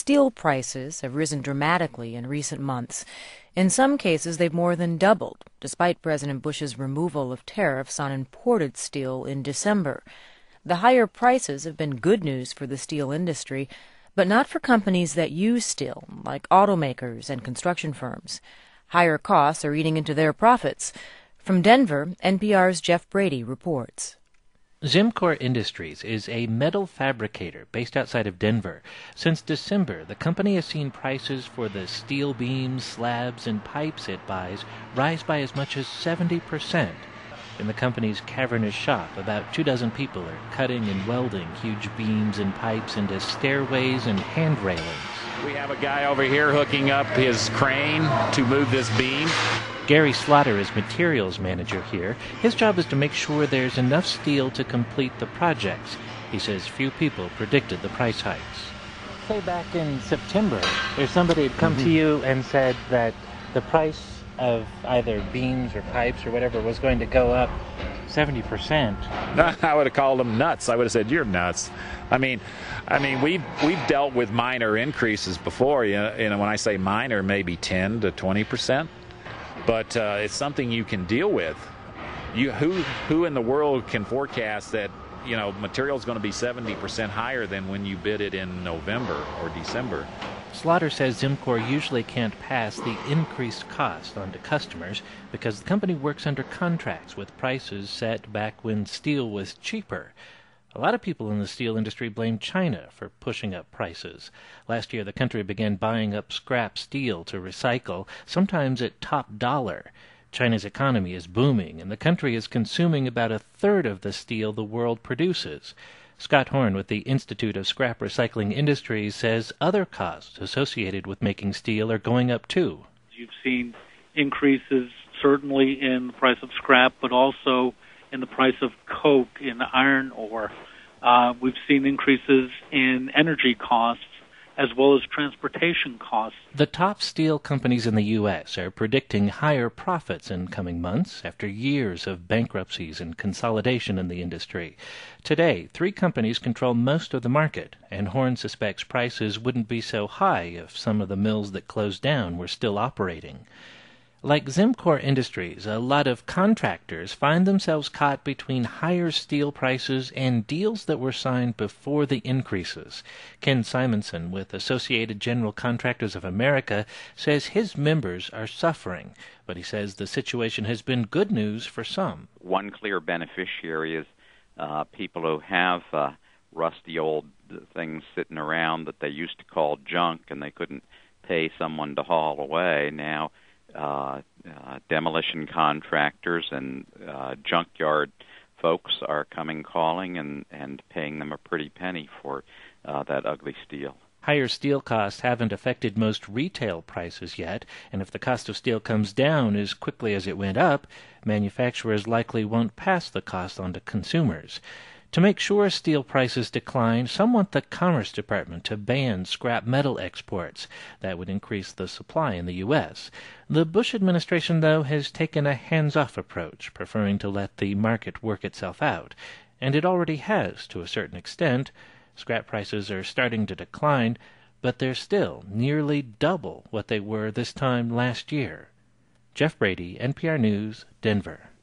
steel prices have risen dramatically in recent months. In some cases, they've more than doubled, despite President Bush's removal of tariffs on imported steel in December. The higher prices have been good news for the steel industry, but not for companies that use steel, like automakers and construction firms. Higher costs are eating into their profits. From Denver, NPR's Jeff Brady reports. Zimcor Industries is a metal fabricator based outside of Denver. Since December, the company has seen prices for the steel beams, slabs, and pipes it buys rise by as much as 70%. In the company's cavernous shop, about 24 people are cutting and welding huge beams and pipes into stairways and hand railings. We have a guy over here hooking up his crane to move this beam. Gary Slaughter is materials manager here. His job is to make sure there's enough steel to complete the projects. He says few people predicted the price hikes. Say back in September, if somebody had come to you and said that the price of either beams or pipes or whatever was going to go up 70%. I would have called them nuts. I would have said, you're nuts. I mean, we've dealt with minor increases before. You know, when I say minor, maybe 10 to 20%. But it's something you can deal with. Who in the world can forecast that, you know, material is going to be 70% higher than when you bid it in November or December? Slaughter says Zimcor usually can't pass the increased cost on to customers because the company works under contracts with prices set back when steel was cheaper. A lot of people in the steel industry blame China for pushing up prices. Last year, the country began buying up scrap steel to recycle, sometimes at top dollar. China's economy is booming, and the country is consuming about a third of the steel the world produces. Scott Horn with the Institute of Scrap Recycling Industries says other costs associated with making steel are going up too. You've seen increases certainly in the price of scrap, but also in the price of coke, in iron ore. We've seen increases in energy costs as well as transportation costs. The top steel companies in the U.S. are predicting higher profits in coming months after years of bankruptcies and consolidation in the industry. Today, 3 companies control most of the market, and Horn suspects prices wouldn't be so high if some of the mills that closed down were still operating. Like Zimcor Industries, a lot of contractors find themselves caught between higher steel prices and deals that were signed before the increases. Ken Simonson with Associated General Contractors of America says his members are suffering, but he says the situation has been good news for some. One clear beneficiary is people who have rusty old things sitting around that they used to call junk and they couldn't pay someone to haul away. Now demolition contractors and junkyard folks are coming calling and paying them a pretty penny for that ugly steel. Higher steel costs haven't affected most retail prices yet, and if the cost of steel comes down as quickly as it went up, manufacturers likely won't pass the cost on to consumers. To make sure steel prices decline, some want the Commerce Department to ban scrap metal exports. That would increase the supply in the U.S. The Bush administration, though, has taken a hands-off approach, preferring to let the market work itself out. And it already has, to a certain extent. Scrap prices are starting to decline, but they're still nearly double what they were this time last year. Jeff Brady, NPR News, Denver.